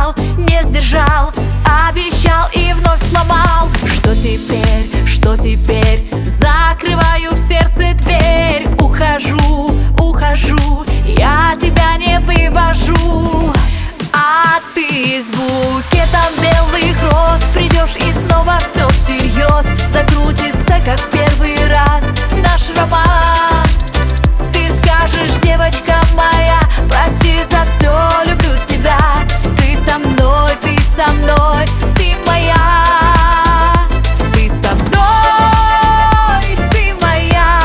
обещал, не сдержал, обещал и вновь сломал. Что теперь, что теперь? Закрываю в сердце дверь. Ухожу, ухожу, я тебя не вывожу. А ты с букетом белых роз придешь и снова все всерьез закрутится, как в первый раз наш роман. Ты скажешь, девочка моя, прости за все, люблю тебя. Ты со мной, ты со мной, ты моя. Ты со мной, ты моя.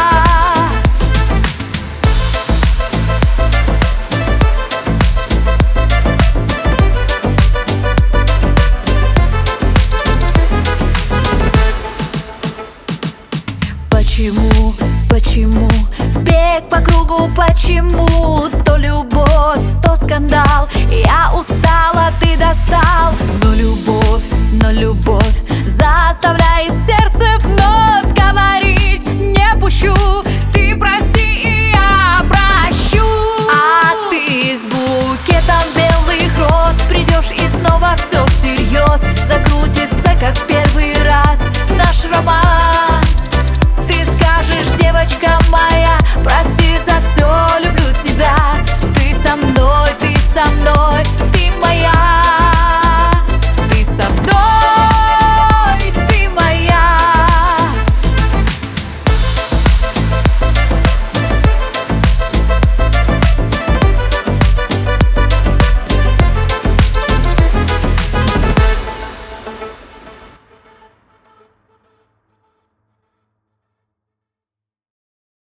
Почему, почему бег по кругу, почему? То любовь, то скандал. Я устала, ты достал. Но любовь